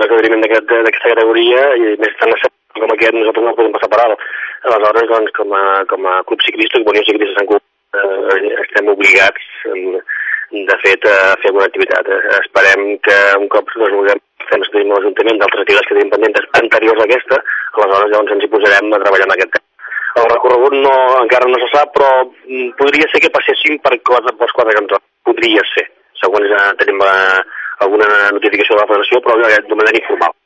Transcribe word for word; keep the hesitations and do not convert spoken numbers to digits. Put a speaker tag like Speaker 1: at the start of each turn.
Speaker 1: esdeveniment d'aquesta categoria, i més tant com aquest nosaltres no podem passar per alt. Aleshores, doncs, com a, com a club ciclista, com a Unió Ciclista Sant Cugat, eh, estem obligats, de fet, a fer alguna activitat. Esperem que un cop resolguem temes que tenim a l'Ajuntament, d'altres activitats que tenim pendents anteriors a aquesta, aleshores llavors ens hi posarem a treballar en aquest tema. El recorregut no, encara no se sap, però podria ser que passéssim per pels quatre cantons. Podria ser. Segons eh, tenim eh, alguna notificació de la federació, però de manera informal.